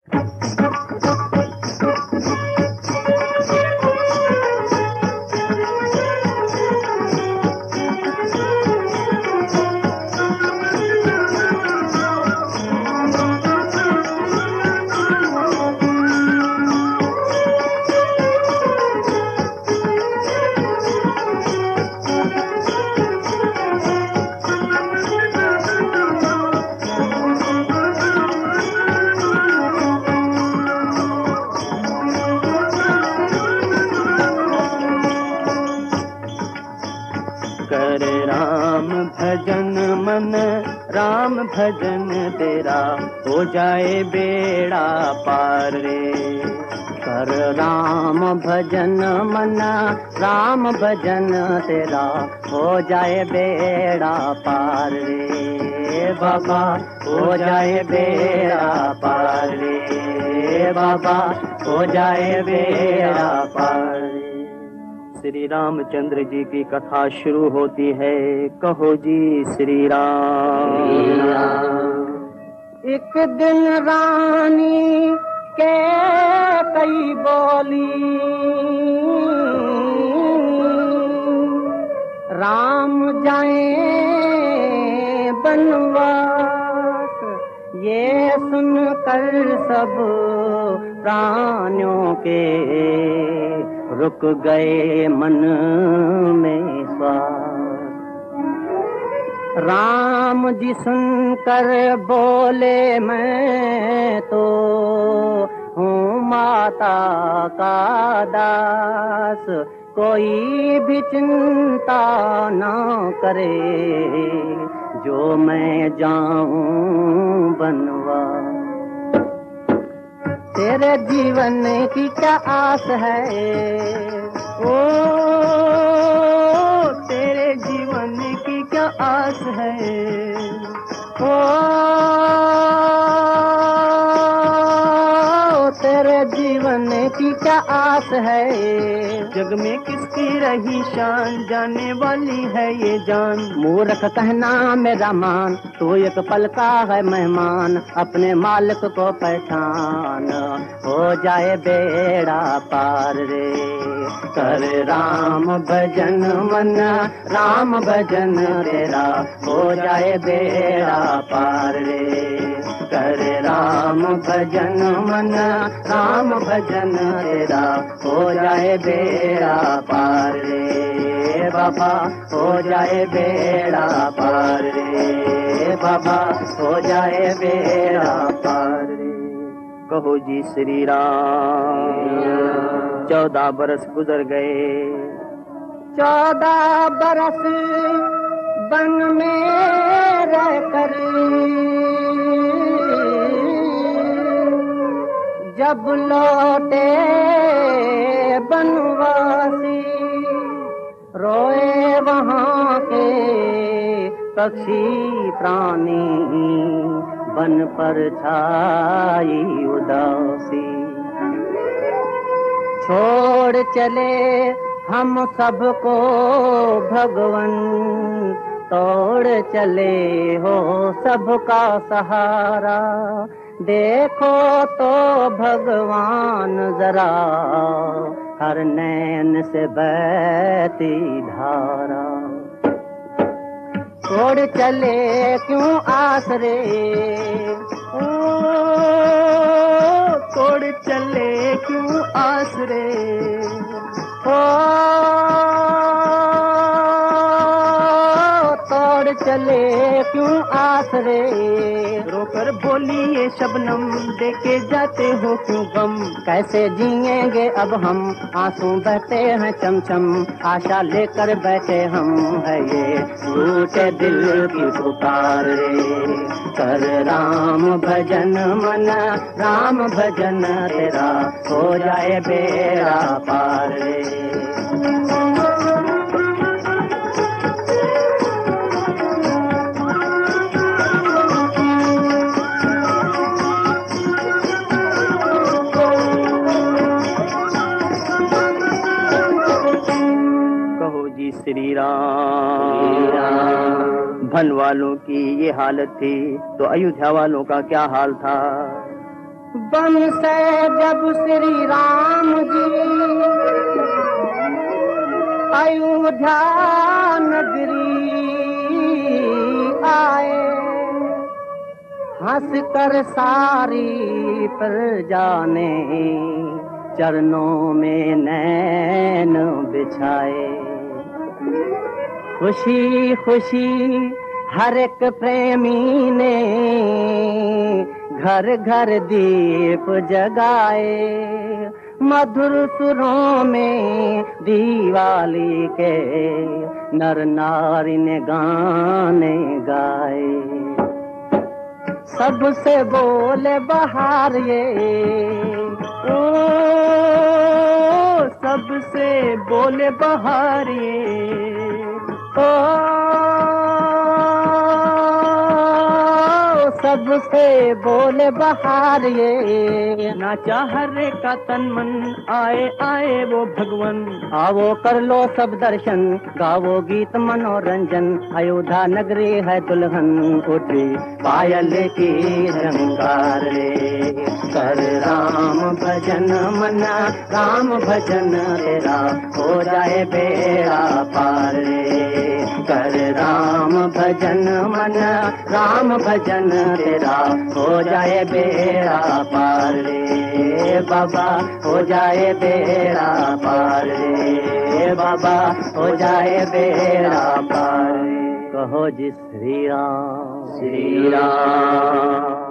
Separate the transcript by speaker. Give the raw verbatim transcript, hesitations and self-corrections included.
Speaker 1: करे राम भजन मन राम भजन तेरा हो जाए बेड़ा पार रे।
Speaker 2: कर राम भजन मन राम भजन तेरा हो जाए बेड़ा पार रे बाबा, हो जाए बेड़ा पार रे बाबा, हो जाए बेड़ा पार रे।
Speaker 1: श्री रामचंद्र जी की कथा शुरू होती है, कहो जी श्री राम।
Speaker 2: एक दिन रानी के कई बोली, राम जाए बनवास, ये सुनकर सब प्राणियों के रुक गए मन में श्वास। राम जी सुनकर बोले मैं तो हूँ माता का दास, कोई भी चिंता ना करे जो मैं जाऊं बनवास। तेरे जीवन की क्या आस है,
Speaker 1: ओ तेरे जीवन की क्या आस है,
Speaker 2: ओ तेरे जीवन की क्या आस है।
Speaker 1: जग में किसकी रही शान, जाने वाली है ये जान।
Speaker 2: मूर्ख कहना मेरा मान, तू एक पल का है मेहमान, अपने मालिक को पहचान, हो जाए बेड़ा पार रे। कर राम भजन मन राम भजन तेरा हो जाए बेड़ा पार रे। कर राम भजन मन राम भजन तेरा हो जाए बेड़ा पार रे बाबा, हो जाए बेड़ा पार रे बाबा, हो जाए बेड़ा पार रे।
Speaker 1: कहो जी श्री राम। चौदह बरस गुजर गए,
Speaker 2: चौदह बरस वन में रहकर जब लौटे बनवासी, रोए वहाँ के पक्षी प्राणी, बन पर छाई उदासी। छोड़ चले हम सबको भगवन, तोड़ चले हो सबका सहारा, देखो तो भगवान जरा हर नैन से बहती धारा। छोड़ चले क्यों आसरे,
Speaker 1: ओ तोड़ चले क्यों आसरे,
Speaker 2: ओ तोड़ चले क्यों आसरे।
Speaker 1: रोकर बोली ये शबनम, देके जाते हो क्यों गम।
Speaker 2: कैसे जिएंगे अब हम, आंसू बहते हैं चमचम, आशा लेकर बैठे हम है ये टूटे दिल की पुकार रे। कर राम भजन मन राम भजन तेरा हो जाए बेड़ा पार रे।
Speaker 1: श्री राम। भन वालों की ये हालत थी तो अयोध्या वालों का क्या हाल था।
Speaker 2: बन से जब श्री राम जी अयोध्या नगरी आए, हंस कर सारी प्रजा ने चरणों में नैन बिछाए। खुशी खुशी हर एक प्रेमी ने घर घर दीप जगाए, मधुर सुरों में दिवाली के नर नारी ने गाने गाए। सबसे बोले बहार ये, ओ सबसे बोले बहार ये, ओ सबसे बोले बहार ये।
Speaker 1: नाचा हरे का तन मन, आए आए वो भगवन।
Speaker 2: आओ कर लो सब दर्शन, गावो गीत मनोरंजन। अयोध्या नगरी है दुल्हन, उठी पायल की झंकार रे। कर राम भजन मना, राम भजन तेरा हो जाए बेड़ा पार रे। कर राम भजन मना, राम भजन तेरा हो जाए बेड़ा पार रे। बाबा हो जाए बेड़ा पार रे, बाबा हो जाए बेड़ा पार रे। कहो जी श्री राम,
Speaker 1: श्री राम।